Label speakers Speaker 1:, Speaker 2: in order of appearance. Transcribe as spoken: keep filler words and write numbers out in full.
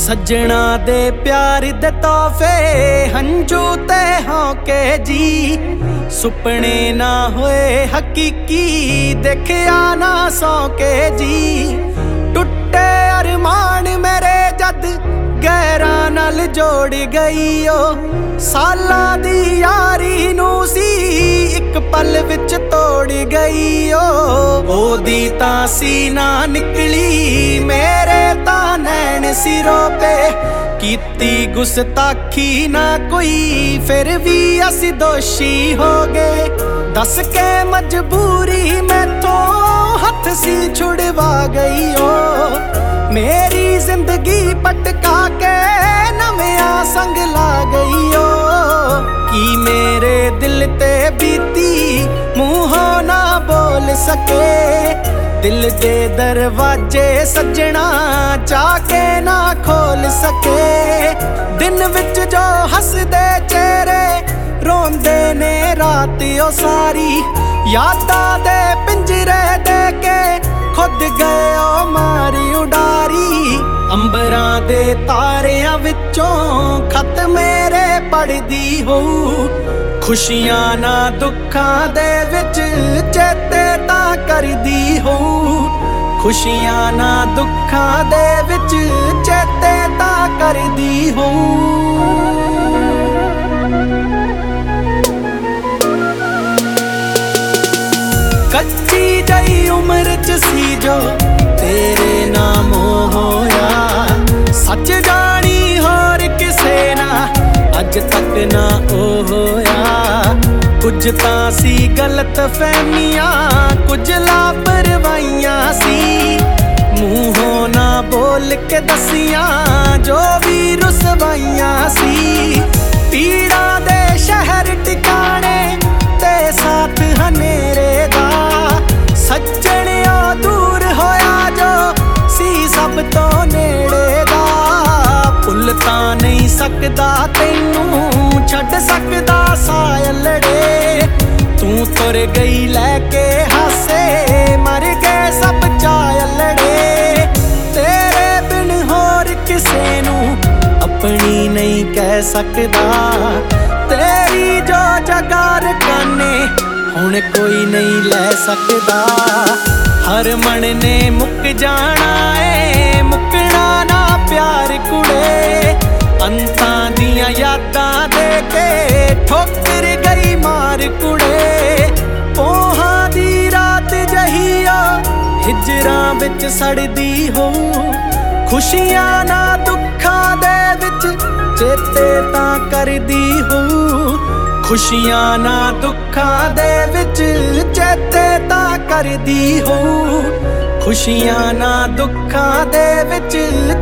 Speaker 1: सज्जणा दे प्यार दे तोहफे हंजू ते होके जी, सुपने ना होए हकीकी देखिया ना सौके जी। टुटे अरमान मेरे जद गैरां नाल जोड़ गई ओ, साला दी यारी नू सी इक पल विच तोड़ गई ओ। ओदी तां सी ना निकली मेरे तां नैन सिरों पे, कीती गुस्ताखी ना कोई फिर भी असी दोषी हो गए। दस के मजबूरी मैथों हथ सी छुड़वा गई ओ, मेरी जिंदगी पटका के नविया संग ला गई ओ। की मेरे दिल ते बीती मूहों ना बोल सके, दिल दे दरवाजे सज्जणा चाके ना खोल सके। दिन विच जो हसदे चेहरे रोंदे ने रात ओ सारी, यादां दे पिंजरे दे के खुद गए ओ मारी उडारी। अंबरां दे तारियां विचों खत मेरे पढ़दी हो, खुशियां ना दुखां दे विच चेते तां करदी हो। खुशियां ना दुखां दे विच चेते तां करदी हो। कच्ची जई उम्र च सी जो तेरे नाम होया, सच जानी होर किसे ना अज तक ना ओ होया। कुछ तां सी गलत फहमियां कुछ लापरवाहियां सी, मूहों ना बोल के दसियां जो भी रुसवाइयां सी। पीड़ा दे शहर टिकाने ते साथ हनेरे दा, सज्जणियों दूर होया जो सी सब तो नेड़े दा। भुल तां नहीं सकदा तैनू छड्ड सकदा सायलड़े, तू तुर गई लैके हासे मर गए सब चायलड़े। तेरे बिन होर किसे नू अपनी नहीं कह सकदा, तेरी जो जगह रकाने हुण कोई नहीं ले सकदा। हर मन ने मुक जाना है मुकना ना प्यार कुड़े, अंतां दियां यादां दे के ठोकर गई मार कुड़े। पोहां दी रात जहिया हिजरां विच सड़दी हो, खुशियां ना दुखां दे विच चेते तां करदी हो। खुशियां ना दुखां दे विच चेते तां करदी हो, खुशियां ना दुखां दे विच